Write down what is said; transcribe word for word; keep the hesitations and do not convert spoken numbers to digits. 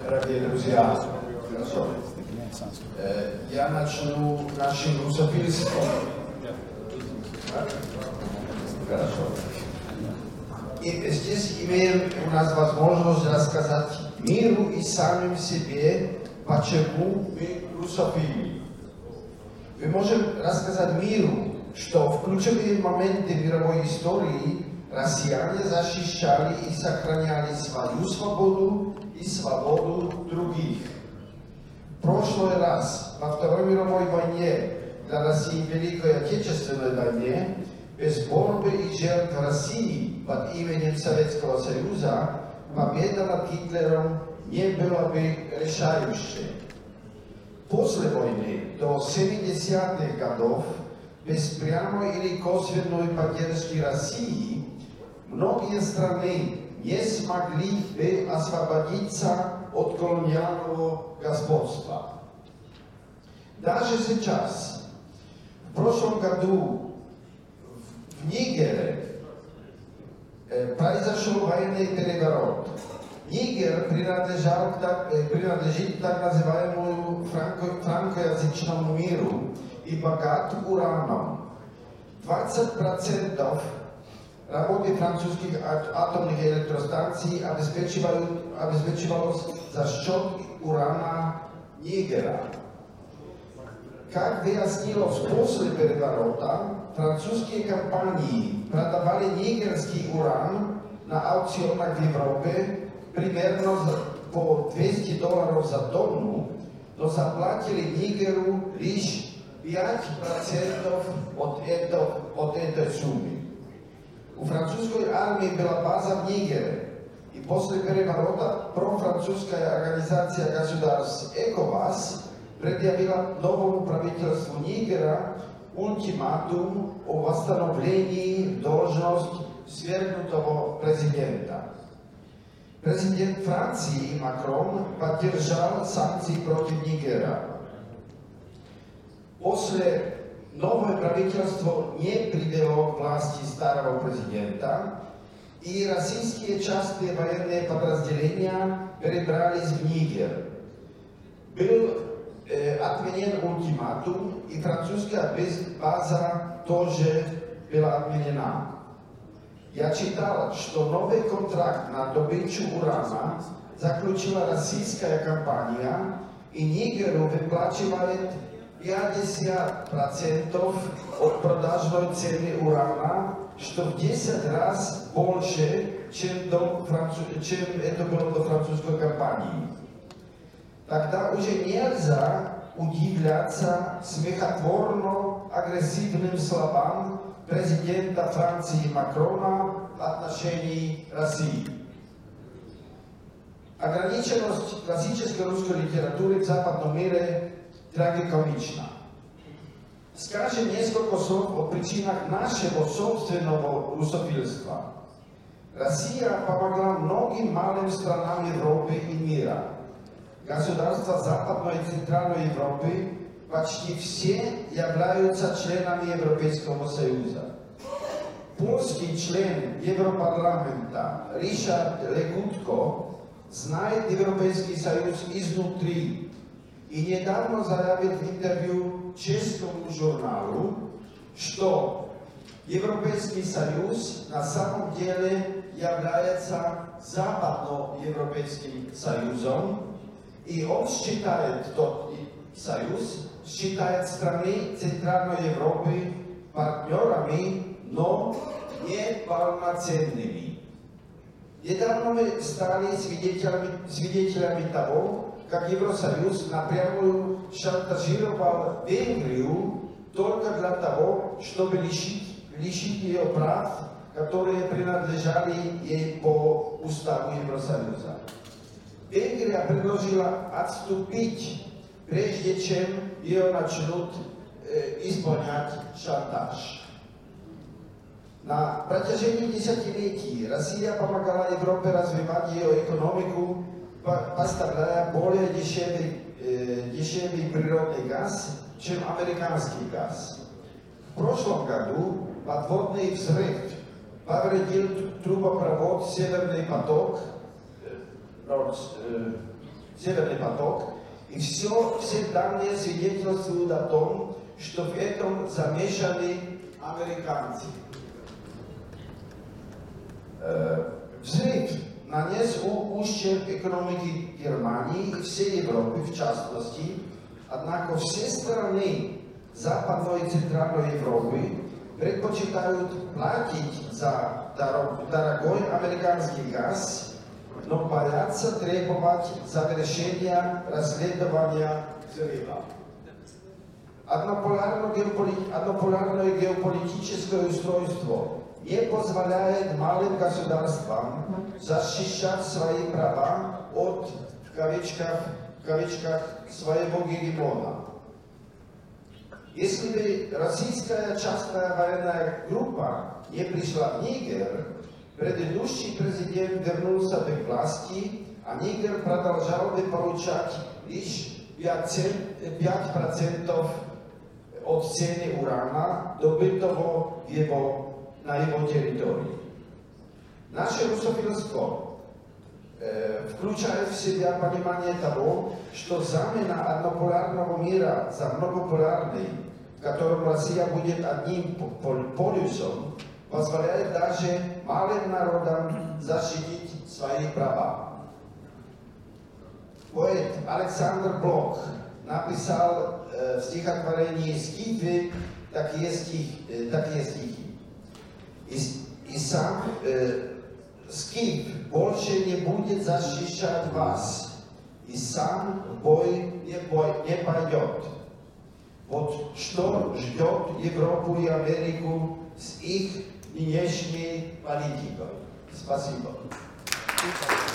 Дорогие друзья, хорошо. Я начну нашим русофильством. Хорошо. И здесь имеем у нас возможность рассказать миру и самим себе, почему мы русофилы. Мы можем рассказать миру, что в ключевые моменты мировой истории россияне защищали и сохраняли свою свободу и свободу других. В прошлый раз, во Второй мировой войне, для России Великой Отечественной войне, без борьбы и жертв России под именем Советского Союза, победа над Гитлером не была бы решающей. После войны, до семидесятых годов, без прямой или косвенной поддержки России, многие страны не смогли бы освободиться от колониального господства. Даже сейчас, в прошлом году, в Нигере э, произошел военный переворот. Нигер принадлежал, э, принадлежит так называемому франко, франкоязычному миру и богат ураном. двадцать процентов работы французских атомных электростанций обеспечивалось за счет урана Нигера. Как выяснилось после переворота, французские компании продавали нигерский уран на аукционах в Европе примерно по двести долларов за тонну, но заплатили Нигеру лишь пять процентов от, этого, от этой суммы. У французской армии была база в Нигере, и после переворота профранцузская организация государств ЭКОВАС предъявила новому правительству Нигера ультиматум о восстановлении должности свергнутого президента. Президент Франции Макрон поддержал санкции против Нигера. После новое правительство не привело к власти старого президента, и российские частные военные подразделения перебрались в Нигер. Был э, отменен ультиматум, и французская база тоже была отменена. Я читал, что новый контракт на добычу урана заключила российская компания, и Нигеру выплачивает пятьдесят процентов от продажной цены урана, что в десять раз больше, чем, до француз... чем это было до французской компании. Тогда уже нельзя удивляться смехотворно-агрессивным словам президента Франции Макрона в отношении России. Ограниченность классической русской литературы в западном мире трагикомично. Скажем несколько слов о причинах нашего собственного русофильства. Россия помогла многим малым странам Европы и мира. Государства Западной и Центральной Европы почти все являются членами Европейского Союза. Польский член Европарламента Ришард Легутко знает Европейский Союз изнутри и недавно заявил в интервью чешскому журналу, что Европейский Союз на самом деле является Западноевропейским Союзом, и он считает, тот Союз считает страны Центральной Европы партнерами, но не полноценными. Недавно мы стали свидетелями, свидетелями того, как Евросоюз напрямую шантажировал Венгрию только для того, чтобы лишить, лишить ее прав, которые принадлежали ей по уставу Евросоюза. Венгрия предложила отступить, прежде чем ее начнут э, исполнять шантаж. На протяжении десятилетий Россия помогала Европе развивать ее экономику, поставляя более дешевый, э, дешевый природный газ, чем американский газ. В прошлом году подводный взрыв повредил трубопровод «Северный поток», э, Северный поток. И все, все данные свидетельствуют о том, что в этом замешаны американцы. Взрыв нанес ущерб экономике Германии и всей Европы в частности, однако все страны Западной и Центральной Европы предпочитают платить за дорогой американский газ, но боятся требовать завершения расследования взрыва. Однополярное геополитическое устройство не позволяет малым государствам защищать свои права от, в кавычках, в кавычках, своего гегемона. Если бы российская частная военная группа не пришла в Нигер, предыдущий президент вернулся бы к власти, а Нигер продолжал бы получать лишь пять процентов от цены урана, добытого его, на его территории. Наше русофильство э, включает в себя понимание того, что замена однополярного мира за многополярный, в котором Россия будет одним полюсом, позволяет даже малым народам защитить свои права. Поэт Александр Блок написал э, в стихотворении «Скифы» такие, стих, э, такие стихи. И, и сам э, Скиф больше не будет защищать вас, и сам в бой не, бой не пойдет. Вот что ждет Европу и Америку с их внешней политикой. Спасибо.